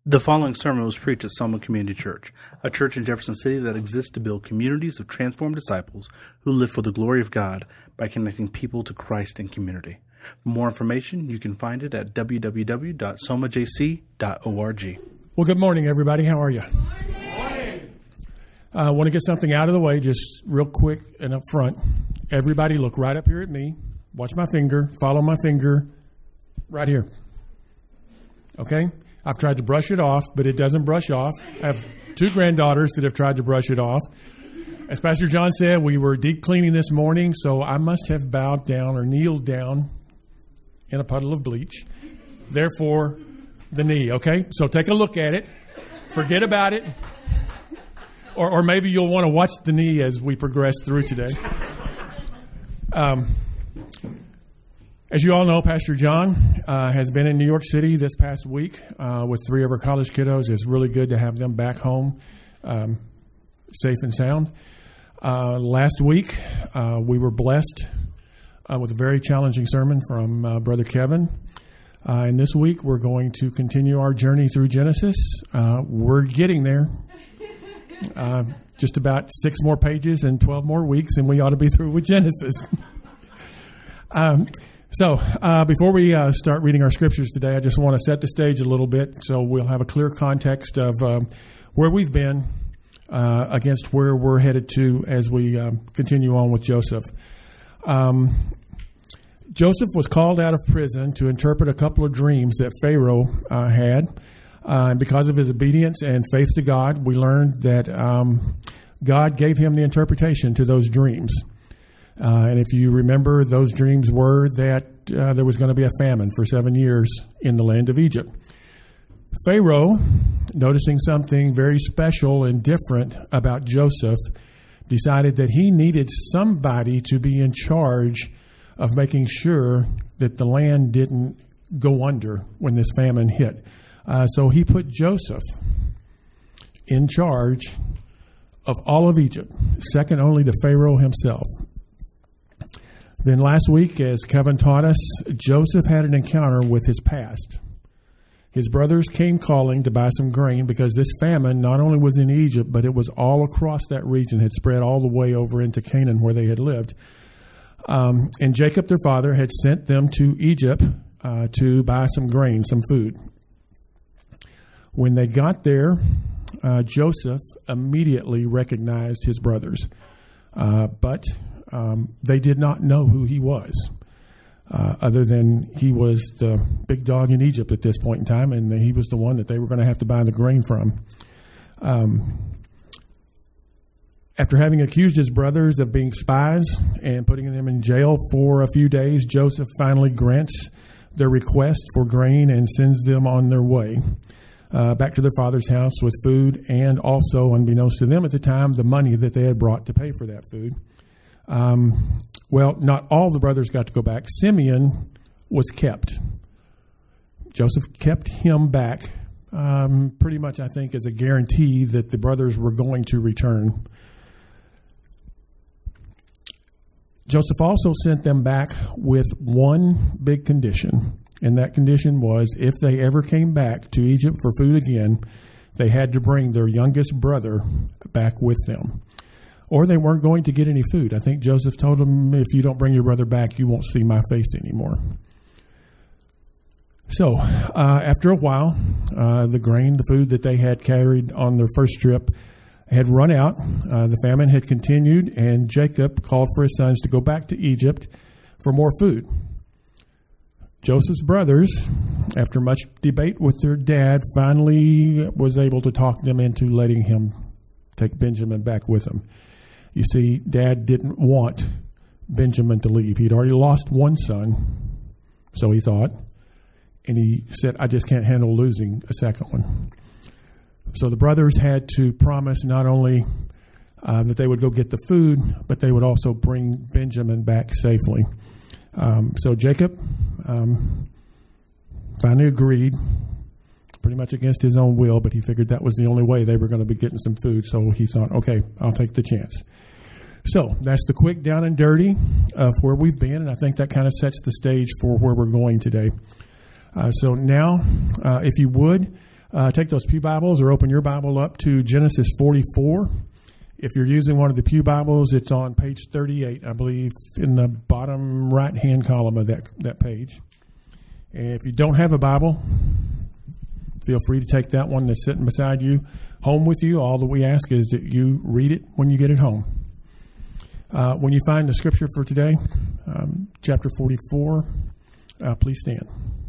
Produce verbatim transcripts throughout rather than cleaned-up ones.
The following sermon was preached at Soma Community Church, a church in Jefferson City that exists to build communities of transformed disciples who live for the glory of God by connecting people to Christ in community. For more information, you can find it at w w w dot soma j c dot org. Well, good morning, everybody. How are you? Good morning. I uh, want to get something out of the way just real quick and up front. Everybody look right up here at me. Watch my finger. Follow my finger right here. Okay? I've tried to brush it off, but it doesn't brush off. I have two granddaughters that have tried to brush it off. As Pastor John said, we were deep cleaning this morning, so I must have bowed down or kneeled down in a puddle of bleach. Therefore, the knee, okay? So take a look at it. Forget about it. Or, or maybe you'll want to watch the knee as we progress through today. Um, as you all know, Pastor John uh, has been in New York City this past week uh, with three of our college kiddos. It's really good to have them back home um, safe and sound. Uh, last week, uh, we were blessed uh, with a very challenging sermon from uh, Brother Kevin. Uh, and this week, we're going to continue our journey through Genesis. Uh, we're getting there. Uh, just about six more pages and twelve more weeks, and we ought to be through with Genesis. um, so uh, before we uh, start reading our scriptures today, I just want to set the stage a little bit so we'll have a clear context of um, where we've been uh, against where we're headed to as we um, continue on with Joseph. Um, Joseph was called out of prison to interpret a couple of dreams that Pharaoh uh, had. Uh, and because of his obedience and faith to God, we learned that um, God gave him the interpretation to those dreams. Uh, and if you remember, those dreams were that uh, there was going to be a famine for seven years in the land of Egypt. Pharaoh, noticing something very special and different about Joseph, decided that he needed somebody to be in charge of making sure that the land didn't go under when this famine hit. Uh, so he put Joseph in charge of all of Egypt, second only to Pharaoh himself. Then last week, as Kevin taught us, Joseph had an encounter with his past. His brothers came calling to buy some grain because this famine not only was in Egypt, but it was all across that region, had spread all the way over into Canaan where they had lived. Um, and Jacob, their father, had sent them to Egypt uh, to buy some grain, some food. When they got there, uh, Joseph immediately recognized his brothers, uh, but um, they did not know who he was, uh, other than he was the big dog in Egypt at this point in time, and he was the one that they were going to have to buy the grain from. Um, after having accused his brothers of being spies and putting them in jail for a few days, Joseph finally grants their request for grain and sends them on their way. Uh, back to their father's house with food and also, unbeknownst to them at the time, the money that they had brought to pay for that food. Um, well, not all the brothers got to go back. Simeon was kept. Joseph kept him back um, pretty much, I think, as a guarantee that the brothers were going to return. Joseph also sent them back with one big condition. And that condition was if they ever came back to Egypt for food again, they had to bring their youngest brother back with them. Or they weren't going to get any food. I think Joseph told them, if you don't bring your brother back, you won't see my face anymore. So uh, after a while, uh, the grain, the food that they had carried on their first trip had run out. Uh, the famine had continued, and Jacob called for his sons to go back to Egypt for more food. Joseph's brothers, after much debate with their dad, finally was able to talk them into letting him take Benjamin back with him. You see, Dad didn't want Benjamin to leave. He'd already lost one son, so he thought, and he said, I just can't handle losing a second one. So the brothers had to promise not only uh, that they would go get the food, but they would also bring Benjamin back safely. Um, so Jacob um, finally agreed, pretty much against his own will, but he figured that was the only way they were going to be getting some food. So he thought, okay, I'll take the chance. So that's the quick down and dirty of where we've been, and I think that kind of sets the stage for where we're going today. Uh, so now, uh, if you would, uh, take those Pew Bibles or open your Bible up to Genesis forty-four. If you're using one of the Pew Bibles, it's on page thirty-eight, I believe, in the bottom right-hand column of that, that page. And if you don't have a Bible, feel free to take that one that's sitting beside you home with you. All that we ask is that you read it when you get it home. Uh, when you find the scripture for today, um, chapter forty-four, uh, please stand.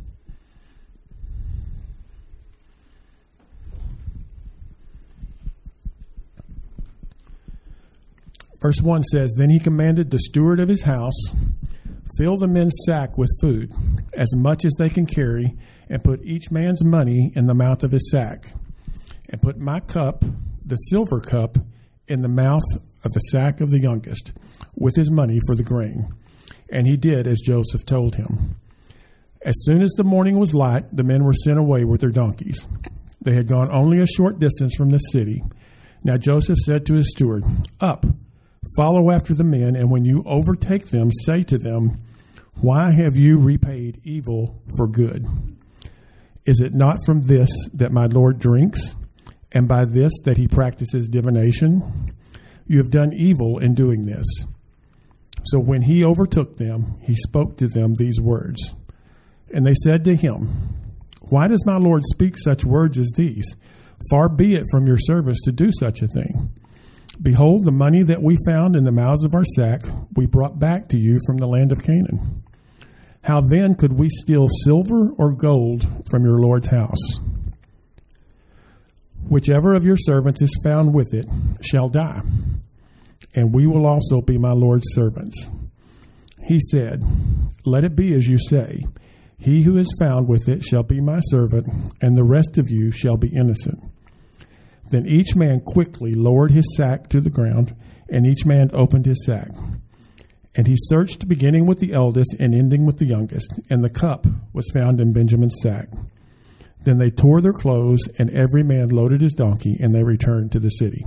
Verse one says, "Then he commanded the steward of his house, fill the men's sack with food, as much as they can carry, and put each man's money in the mouth of his sack, and put my cup, the silver cup, in the mouth of the sack of the youngest, with his money for the grain." And he did as Joseph told him. As soon as the morning was light, the men were sent away with their donkeys. They had gone only a short distance from the city. Now Joseph said to his steward, "Up, follow after the men, and when you overtake them, say to them, 'Why have you repaid evil for good? Is it not from this that my Lord drinks, and by this that he practices divination? You have done evil in doing this.' So when he overtook them, he spoke to them these words. And they said to him, 'Why does my Lord speak such words as these? Far be it from your servants to do such a thing. Behold, the money that we found in the mouths of our sack we brought back to you from the land of Canaan. How then could we steal silver or gold from your Lord's house? Whichever of your servants is found with it shall die, and we will also be my Lord's servants.' He said, 'Let it be as you say. He who is found with it shall be my servant, and the rest of you shall be innocent.' Then each man quickly lowered his sack to the ground, and each man opened his sack. And he searched, beginning with the eldest and ending with the youngest, and the cup was found in Benjamin's sack. Then they tore their clothes, and every man loaded his donkey, and they returned to the city."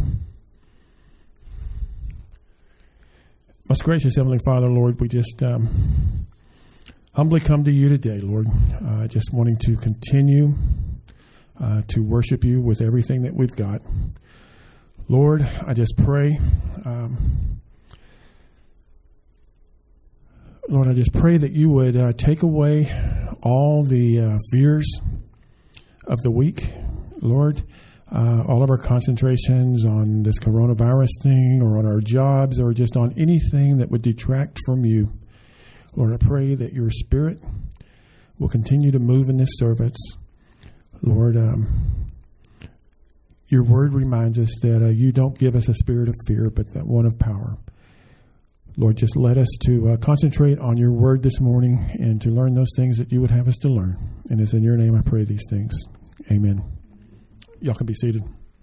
Most gracious Heavenly Father, Lord, we just um, humbly come to you today, Lord, uh, just wanting to continue uh, to worship you with everything that we've got. Lord, I just pray, um, Lord, I just pray that you would uh, take away all the uh, fears of the week, Lord, uh, all of our concentrations on this coronavirus thing or on our jobs or just on anything that would detract from you. Lord, I pray that your Spirit will continue to move in this service. Lord, um, your word reminds us that uh, you don't give us a spirit of fear, but that one of power. Lord, just let us to uh, concentrate on your word this morning and to learn those things that you would have us to learn. And it's in your name I pray these things. Amen. Y'all can be seated.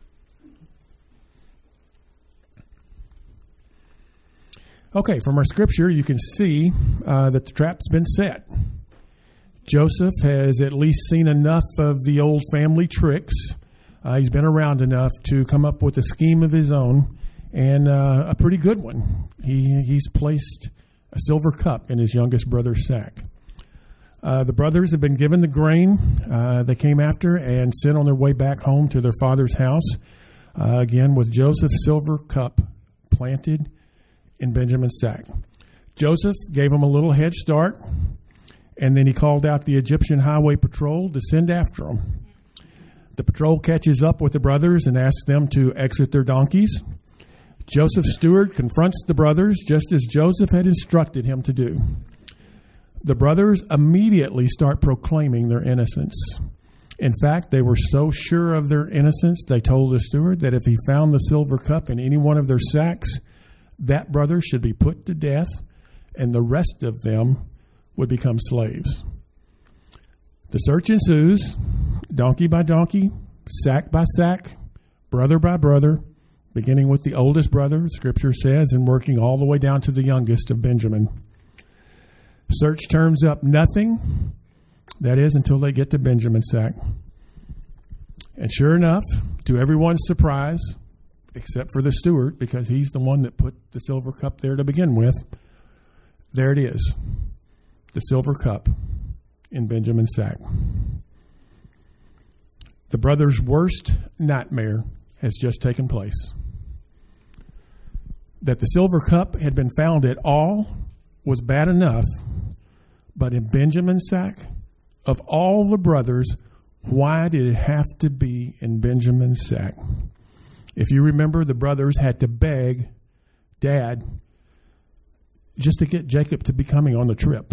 Okay, from our scripture, you can see uh, that the trap's been set. Joseph has at least seen enough of the old family tricks. Uh, he's been around enough to come up with a scheme of his own, and uh, a pretty good one. He He's placed a silver cup in his youngest brother's sack. Uh, the brothers have been given the grain uh, they came after and sent on their way back home to their father's house, uh, again with Joseph's silver cup planted in Benjamin's sack. Joseph gave them a little head start, and then he called out the Egyptian highway patrol to send after them. The patrol catches up with the brothers and asks them to exit their donkeys. Joseph's steward confronts the brothers just as Joseph had instructed him to do. The brothers immediately start proclaiming their innocence. In fact, they were so sure of their innocence, they told the steward that if he found the silver cup in any one of their sacks, that brother should be put to death, and the rest of them would become slaves. The search ensues, donkey by donkey, sack by sack, brother by brother, beginning with the oldest brother, Scripture says, and working all the way down to the youngest of Benjamin. Search turns up nothing, that is, until they get to Benjamin's sack. And sure enough, to everyone's surprise, except for the steward, because he's the one that put the silver cup there to begin with, there it is, the silver cup in Benjamin's sack. The brothers' worst nightmare has just taken place. That the silver cup had been found at all was bad enough, but in Benjamin's sack, of all the brothers, why did it have to be in Benjamin's sack? If you remember, the brothers had to beg Dad just to get Jacob to be coming on the trip,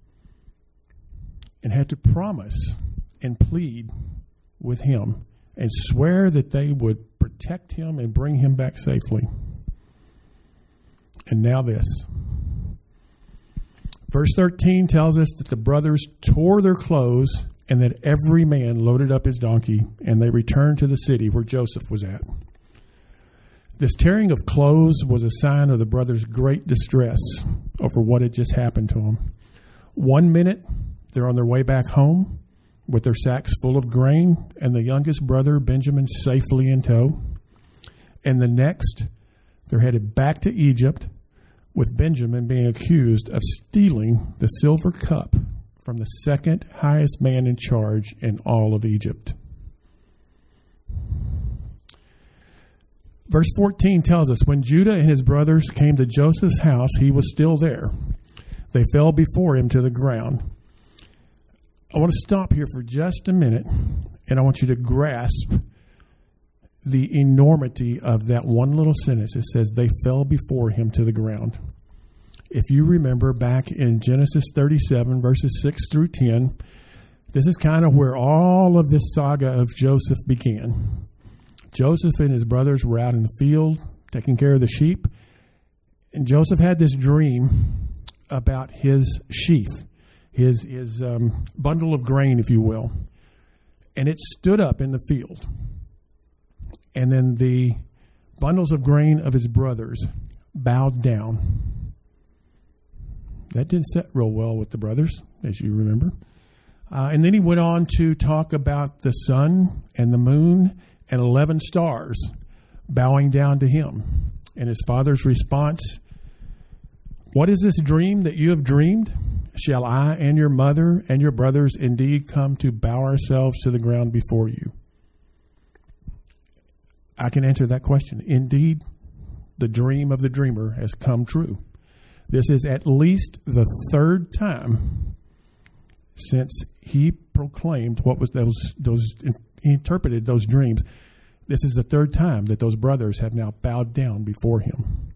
and had to promise and plead with him and swear that they would protect him and bring him back safely. And now this. Verse thirteen tells us that the brothers tore their clothes and that every man loaded up his donkey, and they returned to the city where Joseph was at. This tearing of clothes was a sign of the brothers' great distress over what had just happened to them. One minute, they're on their way back home with their sacks full of grain and the youngest brother, Benjamin, safely in tow. And the next, they're headed back to Egypt with Benjamin being accused of stealing the silver cup from the second highest man in charge in all of Egypt. Verse fourteen tells us, when Judah and his brothers came to Joseph's house, he was still there. They fell before him to the ground. I want to stop here for just a minute, and I want you to grasp the enormity of that one little sentence. It says, they fell before him to the ground. If you remember back in Genesis thirty-seven, verses six through ten, this is kind of where all of this saga of Joseph began. Joseph and his brothers were out in the field taking care of the sheep, and Joseph had this dream about his sheaf, his, his um, bundle of grain, if you will, and it stood up in the field. And then the bundles of grain of his brothers bowed down. That didn't sit real well with the brothers, as you remember. Uh, and then he went on to talk about the sun and the moon and eleven stars bowing down to him. And his father's response, what is this dream that you have dreamed? Shall I and your mother and your brothers indeed come to bow ourselves to the ground before you? I can answer that question. Indeed, the dream of the dreamer has come true. This is at least the third time since he proclaimed what was those, those he interpreted those dreams. This is the third time that those brothers have now bowed down before him.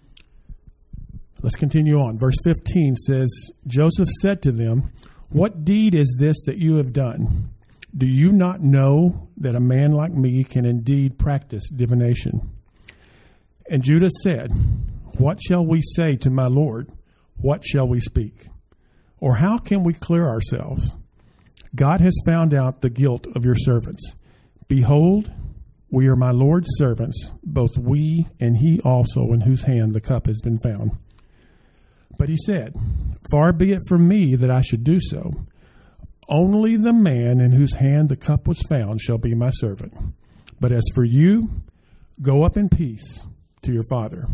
Let's continue on. Verse fifteen says, Joseph said to them, what deed is this that you have done? Do you not know that a man like me can indeed practice divination? And Judah said, what shall we say to my Lord? What shall we speak? Or how can we clear ourselves? God has found out the guilt of your servants. Behold, we are my Lord's servants, both we and he also in whose hand the cup has been found. But he said, far be it from me that I should do so. Only the man in whose hand the cup was found shall be my servant. But as for you, go up in peace to your father.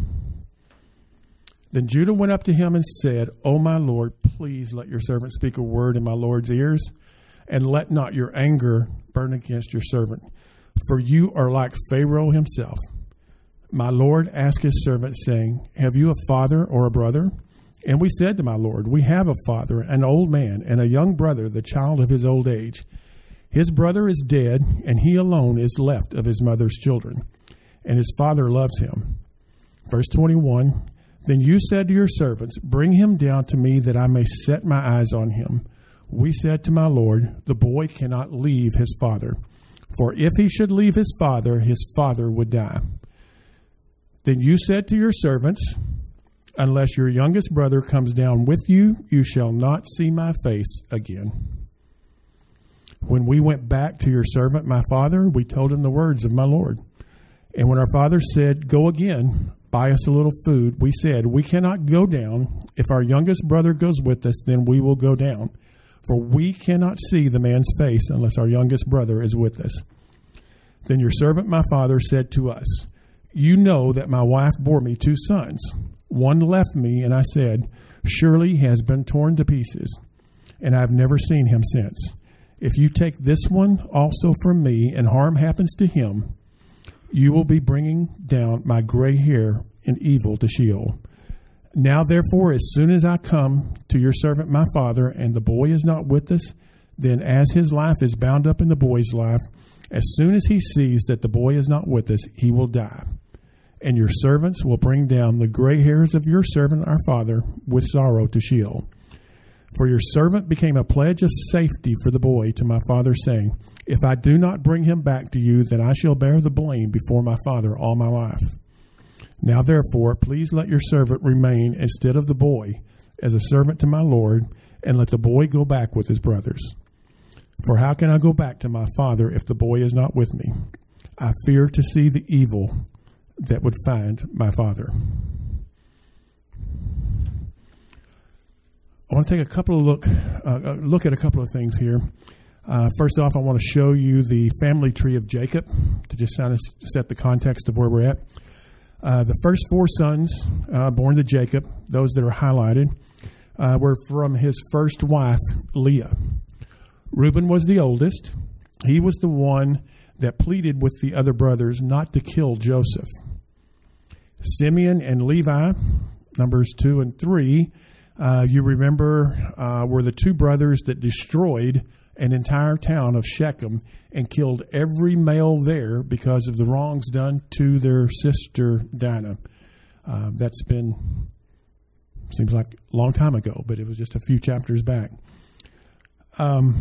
Then Judah went up to him and said, O my Lord, please let your servant speak a word in my Lord's ears, and let not your anger burn against your servant. For you are like Pharaoh himself. My Lord asked his servant, saying, have you a father or a brother? And we said to my Lord, we have a father, an old man, and a young brother, the child of his old age. His brother is dead, and he alone is left of his mother's children, and his father loves him. Verse twenty-one, then you said to your servants, bring him down to me that I may set my eyes on him. We said to my Lord, the boy cannot leave his father, for if he should leave his father, his father would die. Then you said to your servants, unless your youngest brother comes down with you, you shall not see my face again. When we went back to your servant, my father, we told him the words of my Lord. And when our father said, go again, buy us a little food, we said, we cannot go down. If our youngest brother goes with us, then we will go down. For we cannot see the man's face unless our youngest brother is with us. Then your servant, my father, said to us, you know that my wife bore me two sons. One left me, and I said, surely he has been torn to pieces, and I have never seen him since. If you take this one also from me and harm happens to him, you will be bringing down my gray hair in evil to Sheol. Now, therefore, as soon as I come to your servant my father, and the boy is not with us, then as his life is bound up in the boy's life, as soon as he sees that the boy is not with us, he will die. And your servants will bring down the gray hairs of your servant our father with sorrow to Sheol. For your servant became a pledge of safety for the boy to my father, saying, if I do not bring him back to you, then I shall bear the blame before my father all my life. Now, therefore, please let your servant remain instead of the boy as a servant to my Lord, and let the boy go back with his brothers. For how can I go back to my father if the boy is not with me? I fear to see the evil that would find my father. I want to take a couple of look uh, look at a couple of things here. Uh, first off, I want to show you the family tree of Jacob to just kind of set the context of where we're at. Uh, the first four sons uh, born to Jacob, those that are highlighted, uh, were from his first wife, Leah. Reuben was the oldest. He was the one that pleaded with the other brothers not to kill Joseph. Simeon and Levi, Numbers two and three, uh, you remember, uh, were the two brothers that destroyed an entire town of Shechem and killed every male there because of the wrongs done to their sister Dinah. Uh, that's been, seems like a long time ago, but it was just a few chapters back. Um,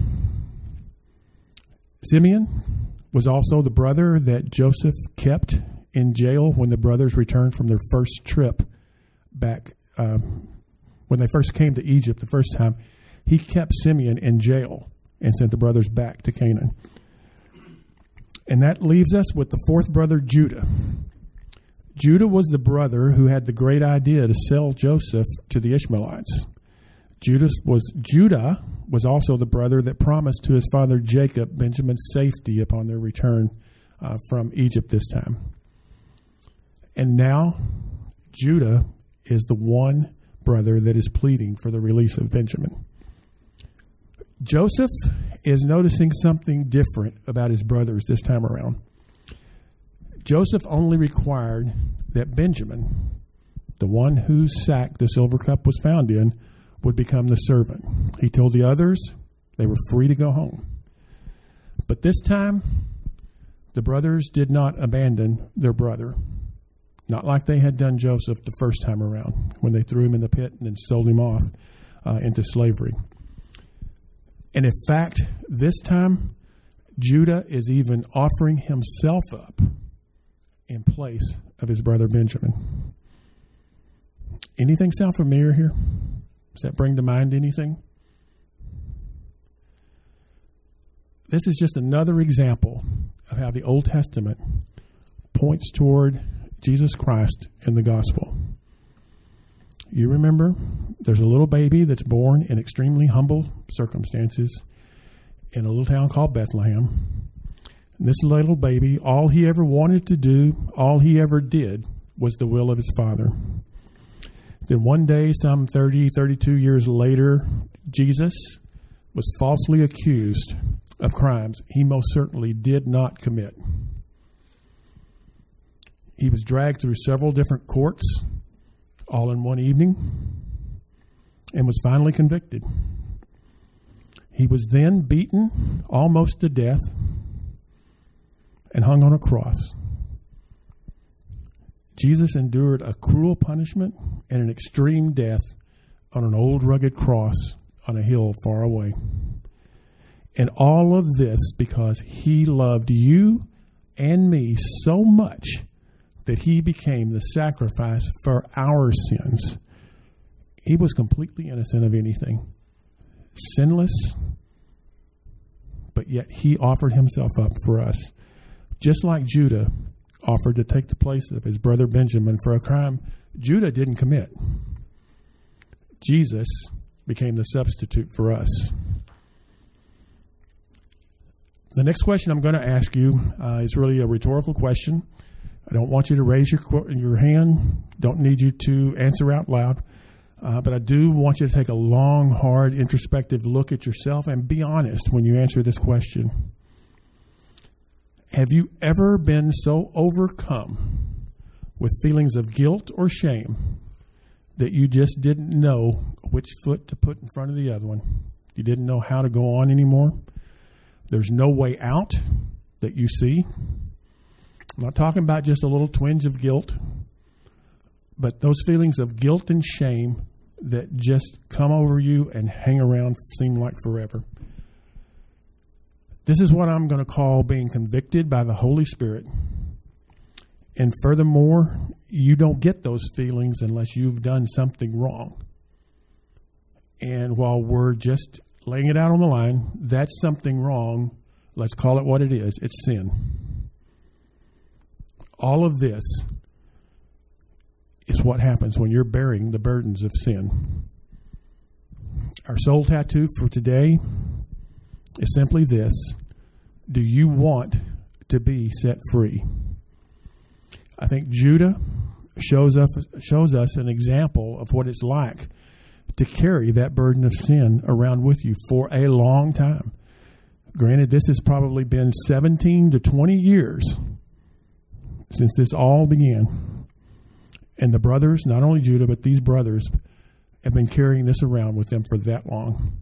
Simeon was also the brother that Joseph kept in jail when the brothers returned from their first trip back, uh, when they first came to Egypt the first time. He kept Simeon in jail and sent the brothers back to Canaan. And that leaves us with the fourth brother, Judah. Judah was the brother who had the great idea to sell Joseph to the Ishmaelites. Judas was Judah was also the brother that promised to his father Jacob Benjamin's safety upon their return uh, from Egypt this time. And now Judah is the one brother that is pleading for the release of Benjamin. Joseph is noticing something different about his brothers this time around. Joseph only required that Benjamin, the one whose sack the silver cup was found in, would become the servant. He told the others they were free to go home. But this time, the brothers did not abandon their brother, not like they had done Joseph the first time around when they threw him in the pit and then sold him off uh, into slavery. And in fact, this time, Judah is even offering himself up in place of his brother Benjamin. Anything sound familiar here? Does that bring to mind anything? This is just another example of how the Old Testament points toward Jesus Christ and the gospel. You remember, there's a little baby that's born in extremely humble circumstances in a little town called Bethlehem. And this little baby, all he ever wanted to do, all he ever did, was the will of his father. Then one day, some thirty, thirty-two years later, Jesus was falsely accused of crimes he most certainly did not commit. He was dragged through several different courts, all in one evening, and was finally convicted. He was then beaten almost to death and hung on a cross. Jesus endured a cruel punishment and an extreme death on an old rugged cross on a hill far away. And all of this because he loved you and me so much that he became the sacrifice for our sins. He was completely innocent of anything, sinless, but yet he offered himself up for us, just like Judah offered to take the place of his brother Benjamin for a crime Judah didn't commit. Jesus became the substitute for us. The next question I'm going to ask you uh, is really a rhetorical question. I don't want you to raise your your hand. Don't need you to answer out loud. Uh, but I do want you to take a long, hard, introspective look at yourself and be honest when you answer this question. Have you ever been so overcome with feelings of guilt or shame that you just didn't know which foot to put in front of the other one? You didn't know how to go on anymore? There's no way out that you see. I'm not talking about just a little twinge of guilt, but those feelings of guilt and shame that just come over you and hang around seem like forever. This is what I'm going to call being convicted by the Holy Spirit. And furthermore, you don't get those feelings unless you've done something wrong. And while we're just laying it out on the line, that's something wrong. Let's call it what it is. It's sin. All of this is what happens when you're bearing the burdens of sin. Our soul tattoo for today is simply this: do you want to be set free? I think Judah shows us shows us an example of what it's like to carry that burden of sin around with you for a long time. Granted, this has probably been seventeen to twenty years since this all began. And the brothers, not only Judah, but these brothers have been carrying this around with them for that long.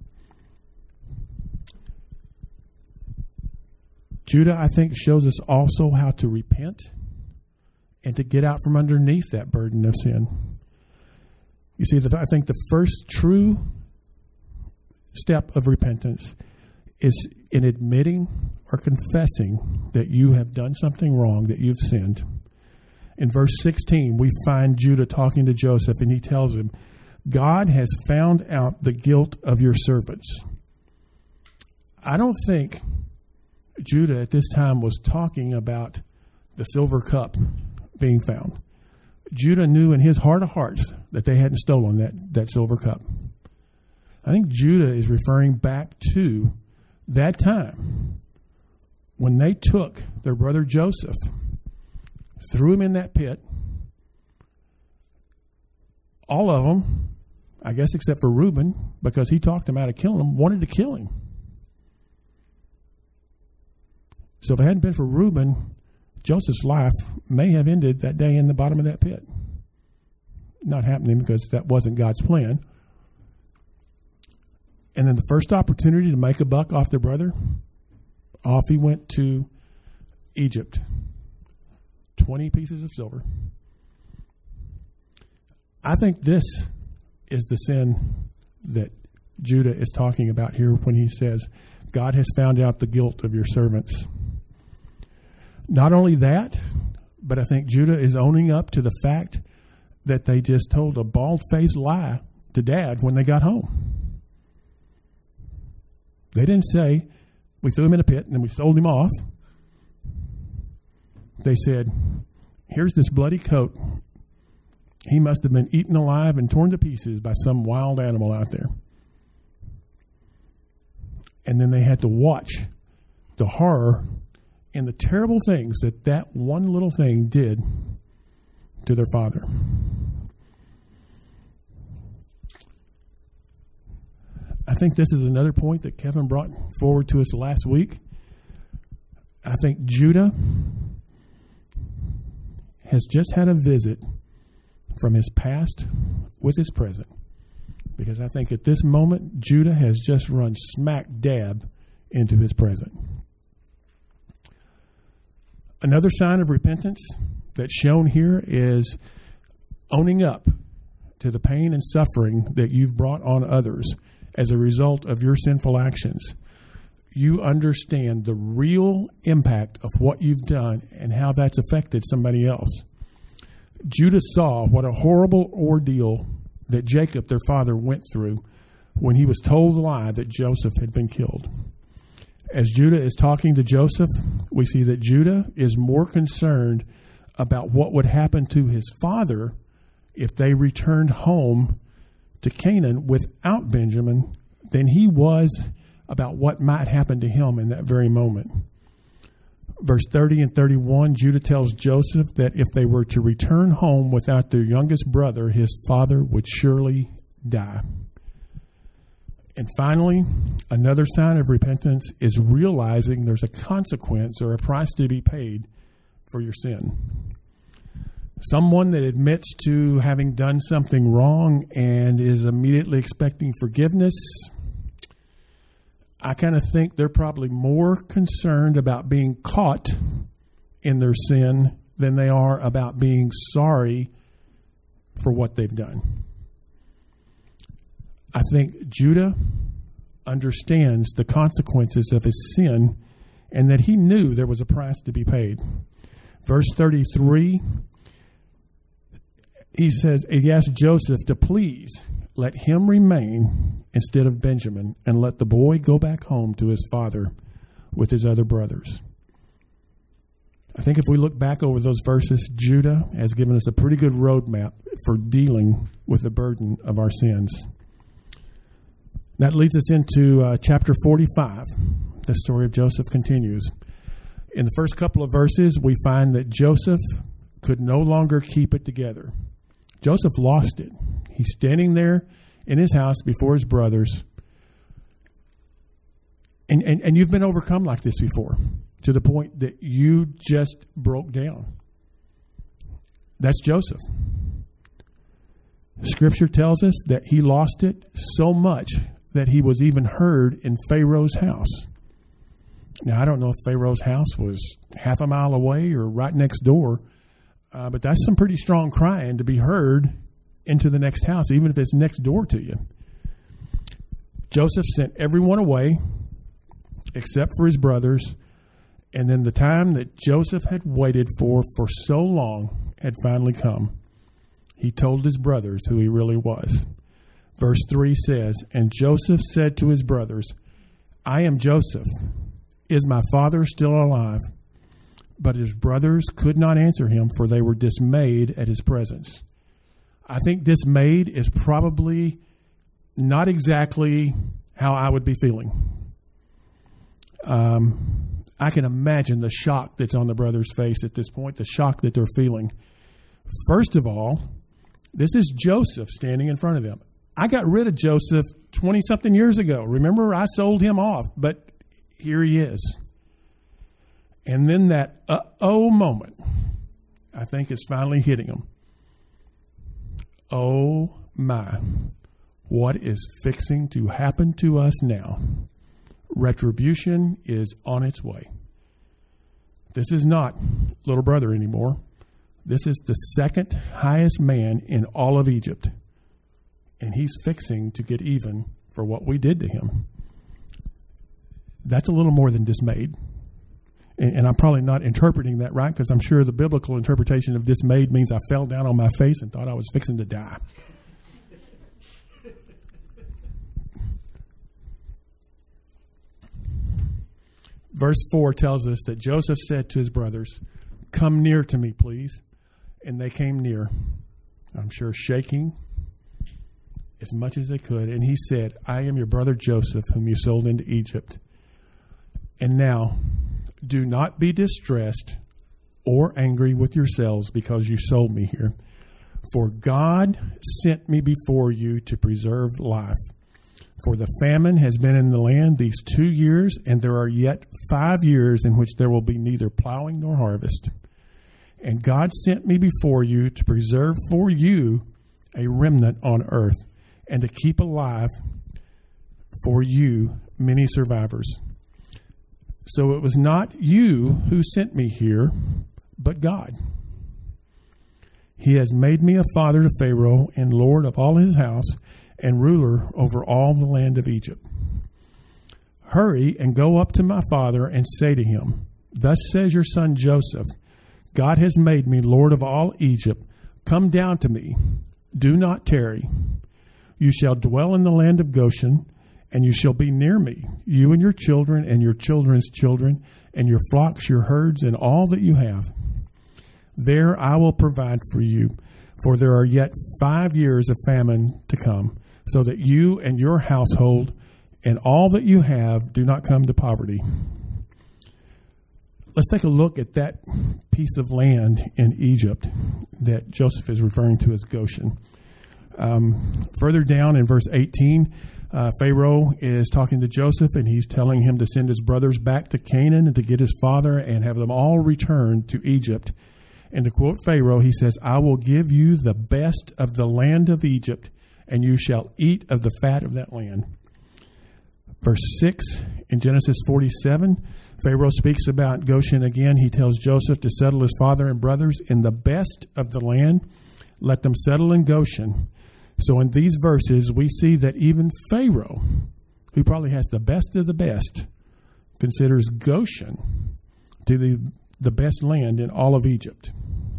Judah, I think, shows us also how to repent and to get out from underneath that burden of sin. You see, I think the first true step of repentance is in admitting or confessing that you have done something wrong, that you've sinned. In verse sixteen, we find Judah talking to Joseph, and he tells him, God has found out the guilt of your servants. I don't think Judah at this time was talking about the silver cup being found. Judah knew in his heart of hearts that they hadn't stolen that, that silver cup. I think Judah is referring back to that time when they took their brother Joseph, threw him in that pit. All of them, I guess except for Reuben, because he talked him out of killing him, wanted to kill him. So if it hadn't been for Reuben, Joseph's life may have ended that day in the bottom of that pit. Not happening because that wasn't God's plan. And then the first opportunity to make a buck off their brother, off he went to Egypt. twenty pieces of silver. I think this is the sin that Judah is talking about here when he says, God has found out the guilt of your servants. Not only that, but I think Judah is owning up to the fact that they just told a bald-faced lie to Dad when they got home. They didn't say, we threw him in a pit and then we sold him off. They said, here's this bloody coat. He must have been eaten alive and torn to pieces by some wild animal out there. And then they had to watch the horror and the terrible things that that one little thing did to their father. I think this is another point that Kevin brought forward to us last week. I think Judah has just had a visit from his past with his present. Because I think at this moment, Judah has just run smack dab into his present. Another sign of repentance that's shown here is owning up to the pain and suffering that you've brought on others as a result of your sinful actions. You understand the real impact of what you've done and how that's affected somebody else. Judah saw what a horrible ordeal that Jacob, their father, went through when he was told the lie that Joseph had been killed. As Judah is talking to Joseph, we see that Judah is more concerned about what would happen to his father if they returned home to Canaan without Benjamin than he was about what might happen to him in that very moment. Verse thirty and thirty-one, Judah tells Joseph that if they were to return home without their youngest brother, his father would surely die. And finally, another sign of repentance is realizing there's a consequence or a price to be paid for your sin. Someone that admits to having done something wrong and is immediately expecting forgiveness, I kind of think they're probably more concerned about being caught in their sin than they are about being sorry for what they've done. I think Judah understands the consequences of his sin and that he knew there was a price to be paid. Verse thirty-three, he says, he asked Joseph to please let him remain instead of Benjamin and let the boy go back home to his father with his other brothers. I think if we look back over those verses, Judah has given us a pretty good roadmap for dealing with the burden of our sins. That leads us into uh, chapter forty-five. The story of Joseph continues. In the first couple of verses, we find that Joseph could no longer keep it together. Joseph lost it. He's standing there in his house before his brothers. And, and, and you've been overcome like this before, to the point that you just broke down. That's Joseph. Scripture tells us that he lost it so much that he was even heard in Pharaoh's house. Now, I don't know if Pharaoh's house was half a mile away or right next door, uh, but that's some pretty strong crying to be heard into the next house, even if it's next door to you. Joseph sent everyone away except for his brothers, and then the time that Joseph had waited for for so long had finally come. He told his brothers who he really was. Verse three says, and Joseph said to his brothers, I am Joseph. Is my father still alive? But his brothers could not answer him, for they were dismayed at his presence. I think dismayed is probably not exactly how I would be feeling. Um, I can imagine the shock that's on the brothers' face at this point, the shock that they're feeling. First of all, this is Joseph standing in front of them. I got rid of Joseph twenty-something years ago. Remember, I sold him off, but here he is. And then that uh-oh moment, I think, is finally hitting him. Oh, my. What is fixing to happen to us now? Retribution is on its way. This is not little brother anymore. This is the second highest man in all of Egypt. And he's fixing to get even for what we did to him. That's a little more than dismayed. And, and I'm probably not interpreting that right, because I'm sure the biblical interpretation of dismayed means I fell down on my face and thought I was fixing to die. Verse four tells us that Joseph said to his brothers, come near to me, please. And they came near, I'm sure shaking as much as they could. And he said, I am your brother Joseph, whom you sold into Egypt. And now, do not be distressed or angry with yourselves because you sold me here. For God sent me before you to preserve life. For the famine has been in the land these two years, and there are yet five years in which there will be neither plowing nor harvest. And God sent me before you to preserve for you a remnant on earth, and to keep alive for you many survivors. So it was not you who sent me here, but God. He has made me a father to Pharaoh and lord of all his house and ruler over all the land of Egypt. Hurry and go up to my father and say to him, thus says your son Joseph, God has made me lord of all Egypt. Come down to me. Do not tarry. You shall dwell in the land of Goshen, and you shall be near me, you and your children and your children's children, and your flocks, your herds, and all that you have. There I will provide for you, for there are yet five years of famine to come, so that you and your household and all that you have do not come to poverty. Let's take a look at that piece of land in Egypt that Joseph is referring to as Goshen. Um, further down in verse eighteen, uh, Pharaoh is talking to Joseph, and he's telling him to send his brothers back to Canaan and to get his father and have them all return to Egypt. And to quote Pharaoh, he says, I will give you the best of the land of Egypt, and you shall eat of the fat of that land. Verse six, in Genesis forty-seven, Pharaoh speaks about Goshen again. He tells Joseph to settle his father and brothers in the best of the land. Let them settle in Goshen. So in these verses, we see that even Pharaoh, who probably has the best of the best, considers Goshen to be the, the best land in all of Egypt.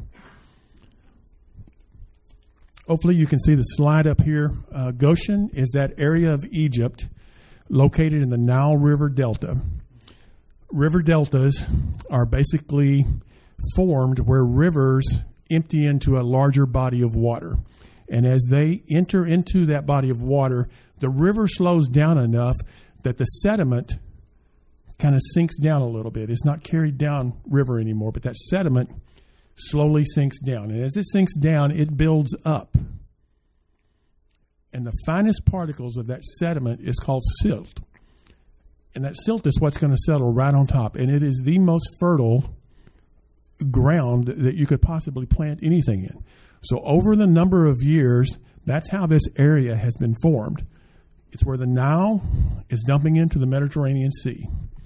Hopefully you can see the slide up here. Uh, Goshen is that area of Egypt located in the Nile River Delta. River deltas are basically formed where rivers empty into a larger body of water. And as they enter into that body of water, the river slows down enough that the sediment kind of sinks down a little bit. It's not carried down river anymore, but that sediment slowly sinks down. And as it sinks down, it builds up. And the finest particles of that sediment is called silt. And that silt is what's going to settle right on top. And it is the most fertile ground that you could possibly plant anything in. So over the number of years, that's how this area has been formed. It's where the Nile is dumping into the Mediterranean Sea.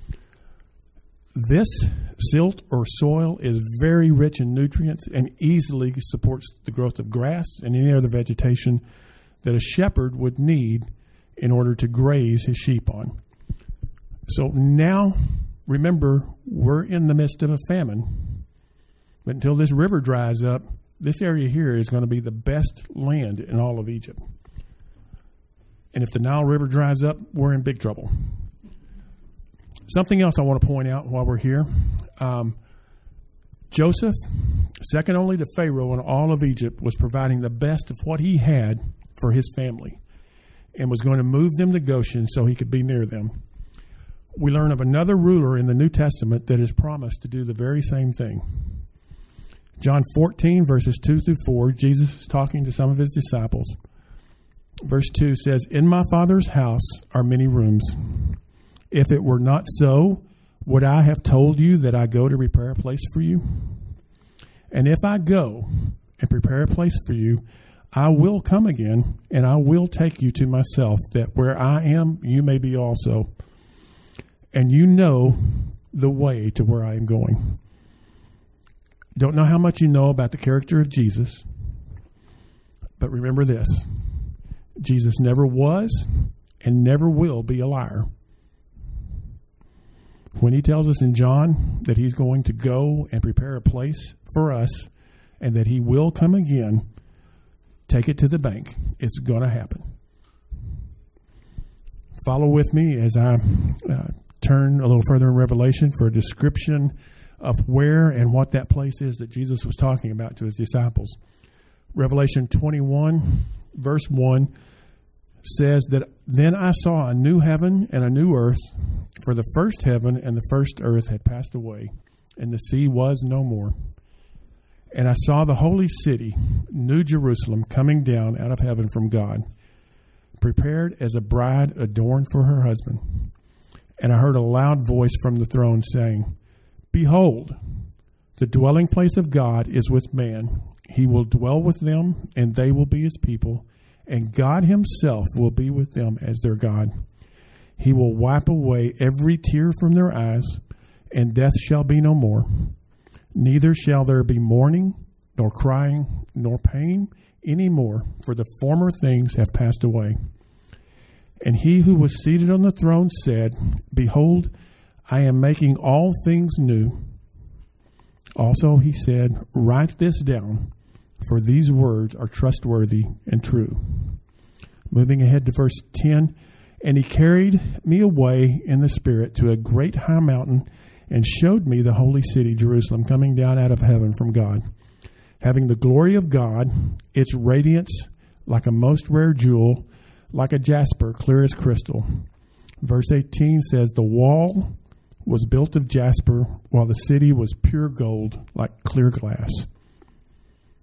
This silt or soil is very rich in nutrients and easily supports the growth of grass and any other vegetation that a shepherd would need in order to graze his sheep on. So now, remember, we're in the midst of a famine. But until this river dries up, this area here is going to be the best land in all of Egypt. And if the Nile River dries up, we're in big trouble. Something else I want to point out while we're here. Um, Joseph, second only to Pharaoh in all of Egypt, was providing the best of what he had for his family and was going to move them to Goshen so he could be near them. We learn of another ruler in the New Testament that is promised to do the very same thing. John fourteen, verses two through four, Jesus is talking to some of his disciples. Verse two says, In my Father's house are many rooms. If it were not so, would I have told you that I go to prepare a place for you? And if I go and prepare a place for you, I will come again, and I will take you to myself, that where I am, you may be also. And you know the way to where I am going. Don't know how much you know about the character of Jesus, but remember this. Jesus never was and never will be a liar. When he tells us in John that he's going to go and prepare a place for us and that he will come again, take it to the bank. It's going to happen. Follow with me as I uh, turn a little further in Revelation for a description of where and what that place is that Jesus was talking about to his disciples. Revelation twenty-one, verse one says that, Then I saw a new heaven and a new earth, for the first heaven and the first earth had passed away, and the sea was no more. And I saw the holy city, New Jerusalem, coming down out of heaven from God, prepared as a bride adorned for her husband. And I heard a loud voice from the throne saying, Behold, the dwelling place of God is with man. He will dwell with them, and they will be his people, and God himself will be with them as their God. He will wipe away every tear from their eyes, and death shall be no more. Neither shall there be mourning, nor crying, nor pain any more, for the former things have passed away. And he who was seated on the throne said, Behold, I am making all things new. Also he said, Write this down, for these words are trustworthy and true. Moving ahead to verse ten, And he carried me away in the Spirit to a great high mountain, and showed me the holy city, Jerusalem, coming down out of heaven from God, having the glory of God, its radiance like a most rare jewel, like a jasper, clear as crystal. Verse eighteen says, The wall was built of jasper, while the city was pure gold, like clear glass.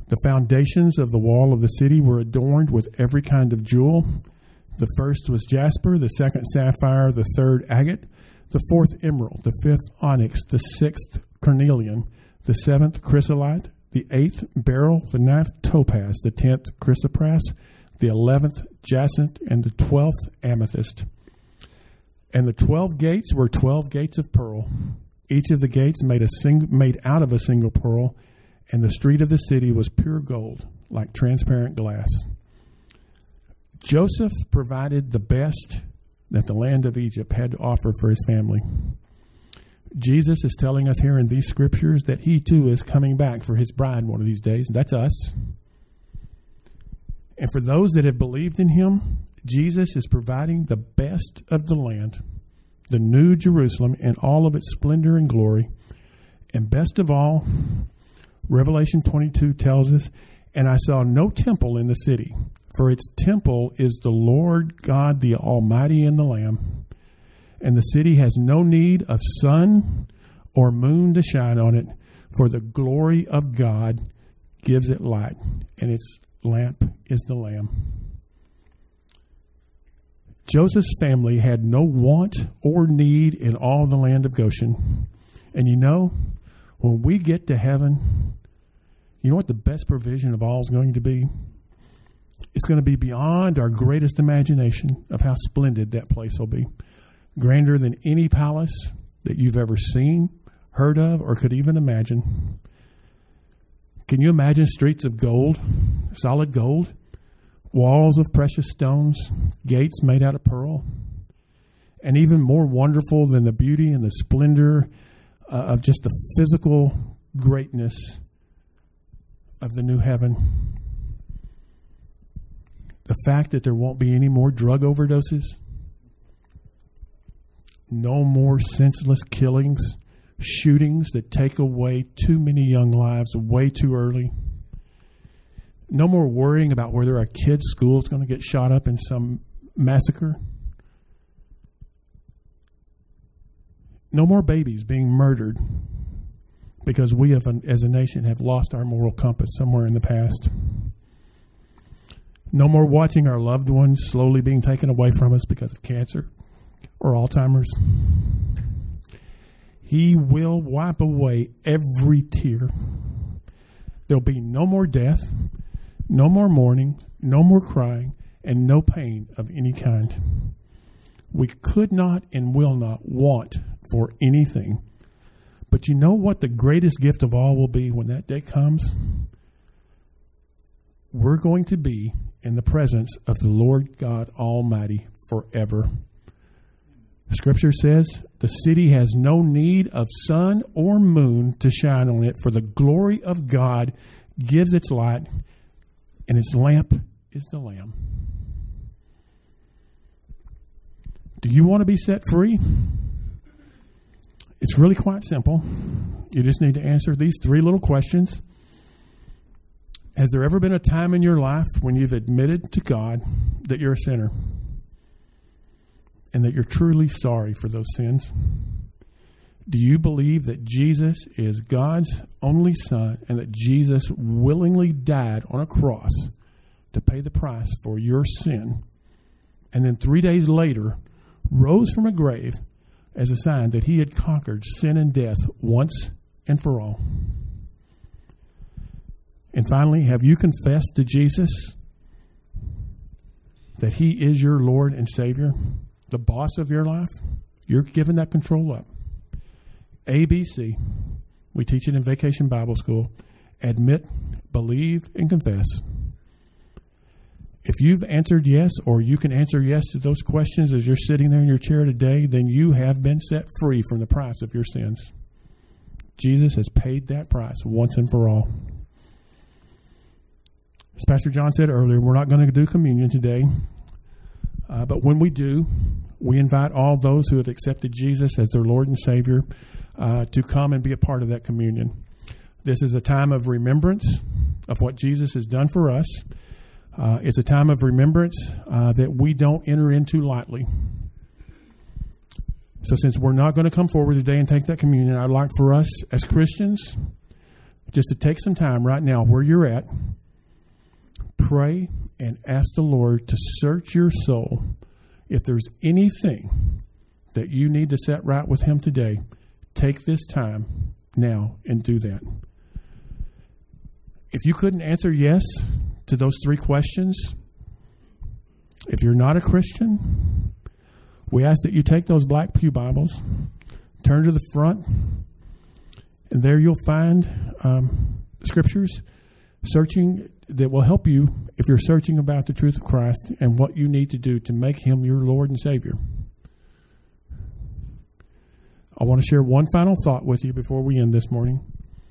The foundations of the wall of the city were adorned with every kind of jewel. The first was jasper, the second sapphire, the third agate, the fourth emerald, the fifth onyx, the sixth carnelian, the seventh chrysolite, the eighth beryl, the ninth topaz, the tenth chrysoprase, the eleventh jacinth, and the twelfth amethyst. And the twelve gates were twelve gates of pearl. Each of the gates made a sing- made out of a single pearl, and the street of the city was pure gold, like transparent glass. Joseph provided the best that the land of Egypt had to offer for his family. Jesus is telling us here in these scriptures that he too is coming back for his bride one of these days. That's us. And for those that have believed in him, Jesus is providing the best of the land, the new Jerusalem in all of its splendor and glory. And best of all, Revelation twenty-two tells us, and I saw no temple in the city, for its temple is the Lord God, the Almighty, and the Lamb. And the city has no need of sun or moon to shine on it, for the glory of God gives it light, and its lamp is the Lamb. Joseph's family had no want or need in all the land of Goshen. And you know, when we get to heaven, you know what the best provision of all is going to be? It's going to be beyond our greatest imagination of how splendid that place will be. Grander than any palace that you've ever seen, heard of, or could even imagine. Can you imagine streets of gold, solid gold, walls of precious stones, gates made out of pearl? And even more wonderful than the beauty and the splendor uh, of just the physical greatness of the new heaven, the fact that there won't be any more drug overdoses, no more senseless killings, shootings that take away too many young lives way too early, no more worrying about whether our kid's school is going to get shot up in some massacre, no more babies being murdered because we have, as a nation, have lost our moral compass somewhere in the past. No more watching our loved ones slowly being taken away from us because of cancer or Alzheimer's. He will wipe away every tear. There'll be no more death, no more mourning, no more crying, and no pain of any kind. We could not and will not want for anything. But you know what the greatest gift of all will be when that day comes? We're going to be in the presence of the Lord God Almighty forever. Scripture says the city has no need of sun or moon to shine on it, for the glory of God gives its light, and its lamp is the Lamb. Do you want to be set free? It's really quite simple. You just need to answer these three little questions. Has there ever been a time in your life when you've admitted to God that you're a sinner and that you're truly sorry for those sins? Do you believe that Jesus is God's only Son and that Jesus willingly died on a cross to pay the price for your sin, and then three days later rose from a grave as a sign that he had conquered sin and death once and for all? And finally, have you confessed to Jesus that he is your Lord and Savior, the boss of your life? You're giving that control up. A B C. We teach it in Vacation Bible School. Admit, believe, and confess. If you've answered yes, or you can answer yes to those questions as you're sitting there in your chair today, then you have been set free from the price of your sins. Jesus has paid that price once and for all. As Pastor John said earlier, we're not going to do communion today. Uh, but when we do, we invite all those who have accepted Jesus as their Lord and Savior uh, to come and be a part of that communion. This is a time of remembrance of what Jesus has done for us. Uh, it's a time of remembrance uh, that we don't enter into lightly. So since we're not going to come forward today and take that communion, I'd like for us as Christians just to take some time right now where you're at, pray and ask the Lord to search your soul. If there's anything that you need to set right with Him today, take this time now and do that. If you couldn't answer yes to those three questions, if you're not a Christian, we ask that you take those black pew Bibles, turn to the front, and there you'll find um, scriptures searching that will help you if you're searching about the truth of Christ and what you need to do to make Him your Lord and Savior. I want to share one final thought with you before we end this morning.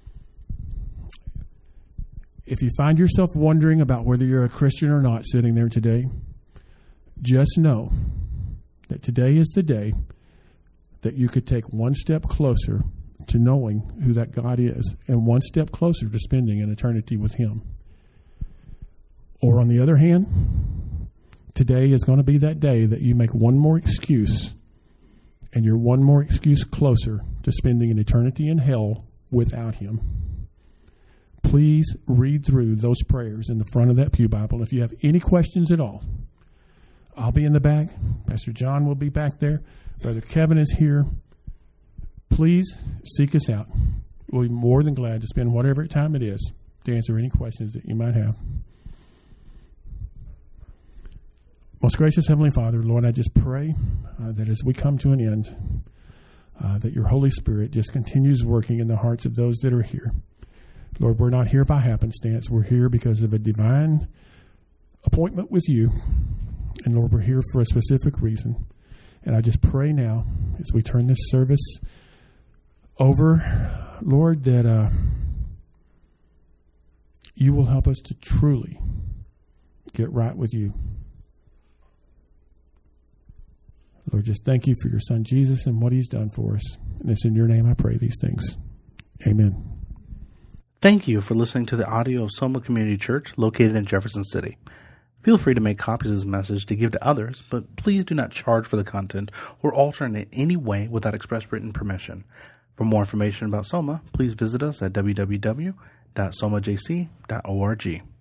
If you find yourself wondering about whether you're a Christian or not sitting there today, just know that today is the day that you could take one step closer to knowing who that God is and one step closer to spending an eternity with Him. Or on the other hand, today is going to be that day that you make one more excuse and you're one more excuse closer to spending an eternity in hell without Him. Please read through those prayers in the front of that pew Bible. If you have any questions at all, I'll be in the back. Pastor John will be back there. Brother Kevin is here. Please seek us out. We'll be more than glad to spend whatever time it is to answer any questions that you might have. Most gracious Heavenly Father, Lord, I just pray uh, that as we come to an end, uh, that your Holy Spirit just continues working in the hearts of those that are here. Lord, we're not here by happenstance. We're here because of a divine appointment with you. And Lord, we're here for a specific reason. And I just pray now as we turn this service over, Lord, that uh, you will help us to truly get right with you. Lord, just thank you for your Son, Jesus, and what He's done for us. And it's in your name I pray these things. Amen. Thank you for listening to the audio of Soma Community Church located in Jefferson City. Feel free to make copies of this message to give to others, but please do not charge for the content or alter it in any way without express written permission. For more information about Soma, please visit us at w w w dot soma j c dot org.